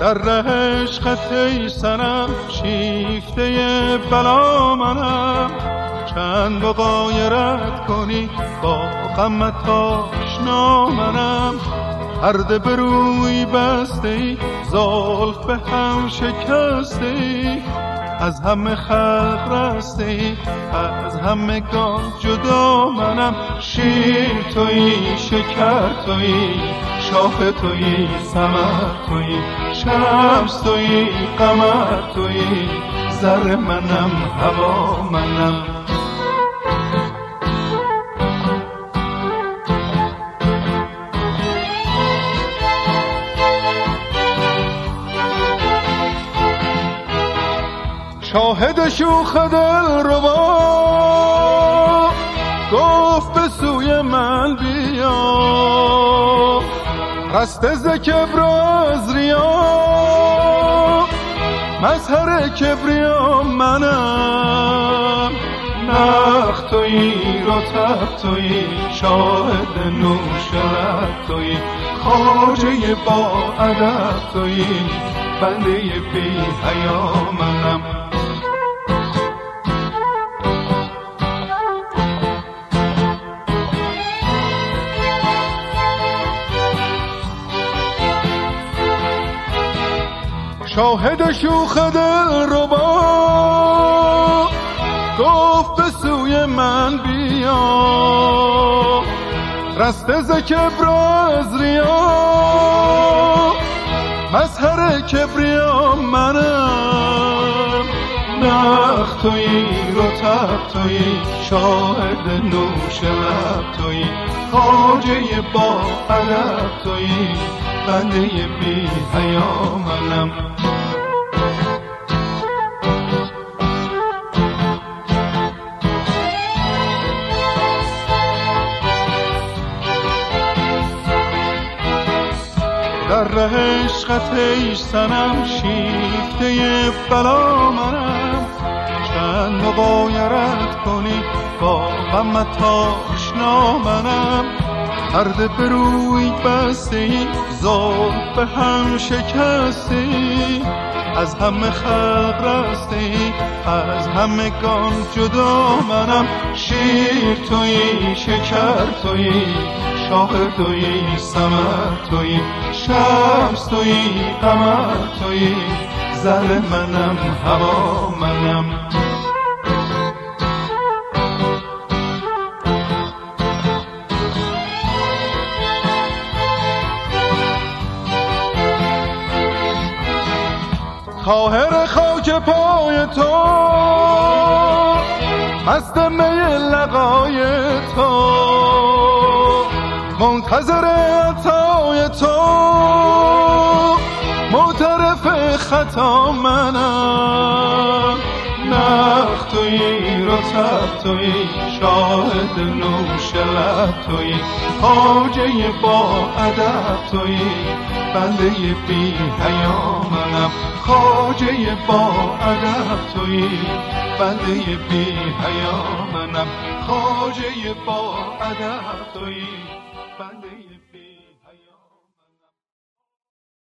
در ره عشقت ای صنم شیفته بلا منم، چند با غایرت کنی با غمت آشنا منم. پرده به روی بسته ای، زلف به هم شکسته ای، از همه خلق رسته ای، از همگان جدا منم. شیر تویی، شکر تویی، شاخ تویی، ثمر تویی، شمس تویی، قمر تویی، ذره منم، هوا منم. شاهد شوخ دلربا گفت به سوی من بیا، رسته ز کبر و از ریا، مظهر کبریا منم. نخ تویی، رطب تویی، شاهد نوش لب تویی، خواجه با ادب تویی، بنده بی حیا منم. شاهد شوخ دلربا گفت به سوی من بیا، رسته ز کبر و از ریا، مظهر کبریا منم. نخ تویی، رطب تویی، شاهد نوش لب تویی، خواجه با ادب تویی، بنده بی حیا منم. در ره عشقت ای صنم شیفته بلا منم، چند مغایرت کنی با غمت آشنا منم. پرده به روی بسته ای، زلف به هم شکسته ای، از همه خلق رسته ای، از همگان جدا منم. شیر تویی، شکر تویی، شاخ تویی، ثمر تویی، شمس تویی، قمر تویی، ذره منم، هوا منم. طاهر خاک پای تو، مست می لقای تو، منتظر عطای تو، معترف خطا منم. نخ تویی، رطب تویی، شاهد نوش لب تویی، خواجه با ادب تویی، بنده بی حیا منم. خواجه با ادب تویی، بنده بی حیا منم. خواجه با ادب تویی، بنده